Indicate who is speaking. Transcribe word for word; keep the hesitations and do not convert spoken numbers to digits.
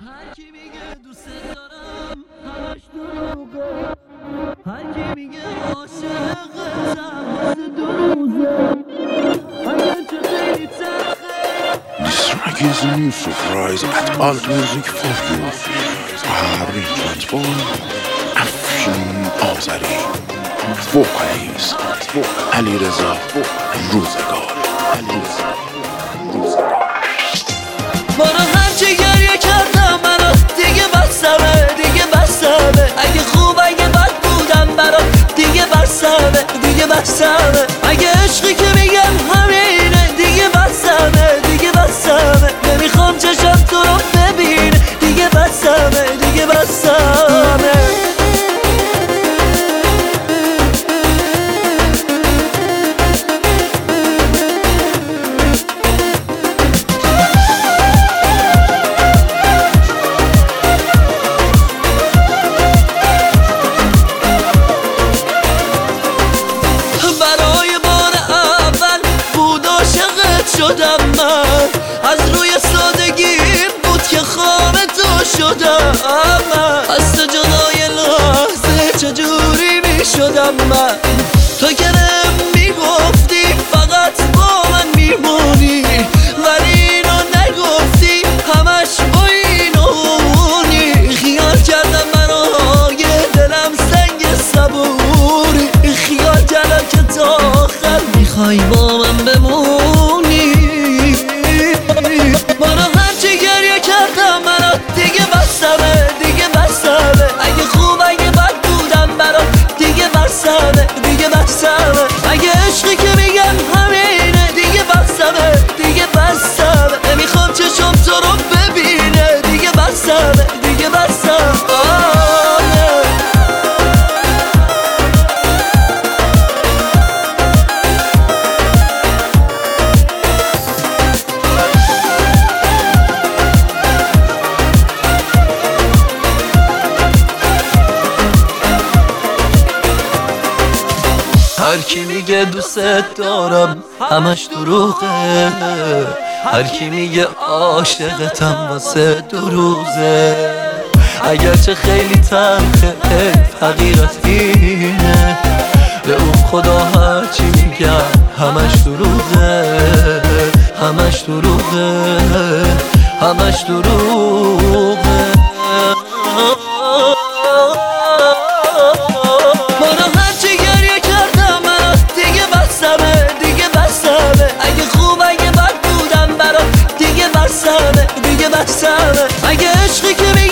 Speaker 1: هر کی میگه دوست دارم همش دروغه، هر کی میگه عاشقتم واسه دو روزه، اگر چه خیلی تلخه.
Speaker 2: This track is a new surprise at Alt Music for you. Arrangements by Afshin Azari. Vocals Ali Reza Rozegar.
Speaker 1: بارا هرچی گریه کردم منو دیگه بسمه، دیگه بسمه. اگه خوب اگه بد بودم برات دیگه بسمه، دیگه بسمه. اگه عشقی که میگم همینه دیگه بسمه، دیگه بسمه. نمیخوام چشم تو رو ببینه دیگه بسمه، دیگه بسمه. شدم من از روی سادگیم بود که خام تو شدم من، از تو جدای لحظه چجوری می شدم من. تو که میگفتی فقط با من میمونی، ولی اینو نگفتی همش با اینونی. خیال کردم برای دلم سنگ صبوری، خیال کردم که تا آخر میخوای با من بمونی. بارا هرچی گریه کردم منو دیگه بسمه، دیگه بسمه. اگه خوب اگه بد بودم برات دیگه بسمه، دیگه بسمه. اگه عشقی که میگم همینه دیگه بسمه، دیگه بسمه. نمیخوام چشم تو رو ببینه دیگه بسمه، دیگه بسمه. هر کی میگه دوست دارم همش دروغه، هر کی میگه عاشقتم واسه دو روزه. اگرچه خیلی تلخه حقیقت اینه، به اون خدا هر چی میگم همش دروغه، همش دروغه، همش دروغه. دیگه بسمه، دیگه بسمه. اگه عشقی که